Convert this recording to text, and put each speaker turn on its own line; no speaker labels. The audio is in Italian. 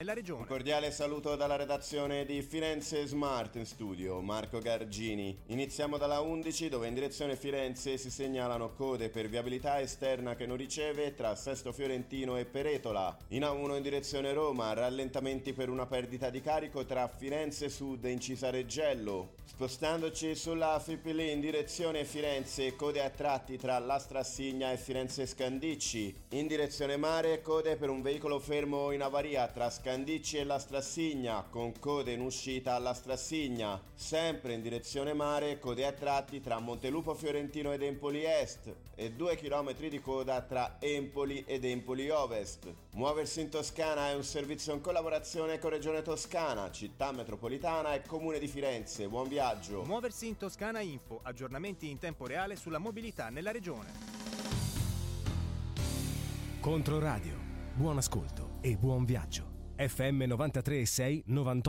nella regione.
Un cordiale saluto dalla redazione di Firenze Smart in studio, Marco Gargini. Iniziamo dalla 11 dove in direzione Firenze si segnalano code per viabilità esterna che non riceve tra Sesto Fiorentino e Peretola. In A1 in direzione Roma, rallentamenti per una perdita di carico tra Firenze Sud e Incisa Reggello. Spostandoci sulla Fipili in direzione Firenze, code a tratti tra Lastra Assigna e Firenze Scandicci. In direzione mare, code per un veicolo fermo in avaria tra Scandicci e Lastra Assigna, con code in uscita a Lastra Assigna. Sempre in direzione mare, code a tratti tra Montelupo Fiorentino ed Empoli Est e 2 km di coda tra Empoli ed Empoli Ovest. Muoversi in Toscana è un servizio in collaborazione con Regione Toscana, Città Metropolitana e Comune di Firenze. Buon viaggio!
Muoversi in Toscana Info, aggiornamenti in tempo reale sulla mobilità nella regione.
Controradio, buon ascolto e buon viaggio. FM 93.6 98.